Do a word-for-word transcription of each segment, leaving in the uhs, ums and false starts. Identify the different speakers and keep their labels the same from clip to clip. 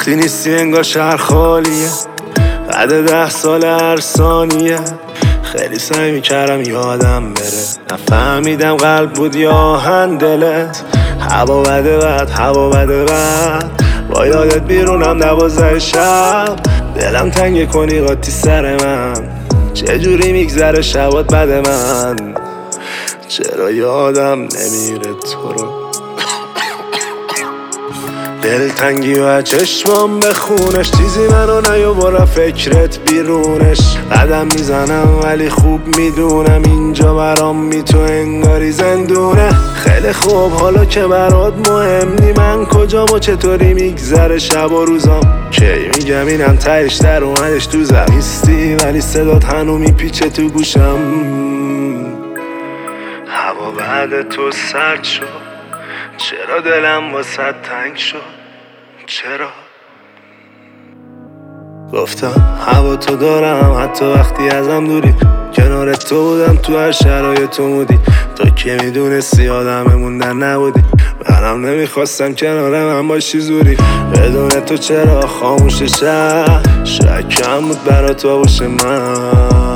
Speaker 1: وقتی نیستی انگار شهر خالیه، بعد ده سال هر ثانیه. خیلی سعی میکردم یادم بره، نفهمیدم قلب بود یا آهن دلت. هوا بده بد، هوا بده بد، با یادت بیرونم دوازده شب. دلم تنگ کنی قاطی سر من، چجوری میگذره شبات بد من. چرا یادم نمیره تو رو، دلتنگی و چشمام به خونش. چیزی منو نیاورد فکرت بیرونش. قدم میزنم ولی خوب میدونم اینجا برام می تو انگاری زندونه. خیلی خوب حالا که برات مهم نی من کجام و چطوری میگذره شب و روزام. کی میگم اینم تهش در اومدش تو زمیستی، ولی صدات هنو میپیچه تو گوشم. هوا بعد تو سرد شد، چرا دلم واسه تنگ شد، چرا؟ گفتم هوا تو دارم حتی وقتی ازم دوری. کنار تو بودم تو هر شرایط و مودی. تو که میدونستی آدممون در نبودی، منم نمیخواستم کنار من باشی زوری. بدون تو چرا خاموش شهر، شکم بود برا تو باشه من.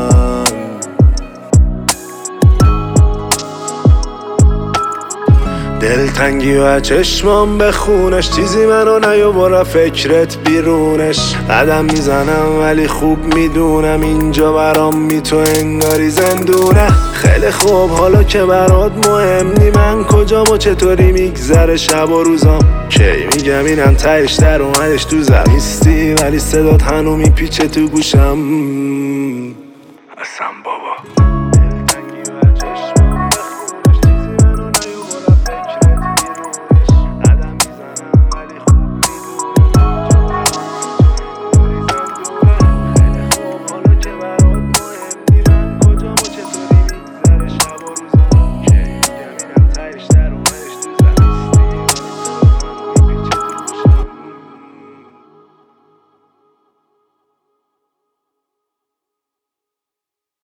Speaker 1: دلتنگی و چشمام به خونش. چیزی منو نیاورد فکرت بیرونش. قدم میزنم ولی خوب میدونم اینجا برام می تو انگاری زندونه. خیلی خوب حالا که برات مهم نی من کجام و چطوری میگذره شب و روزام. کی میگم اینم تهش در اومدش تو زمیستی، ولی صدات هنو میپیچه تو گوشم. اصلا بابا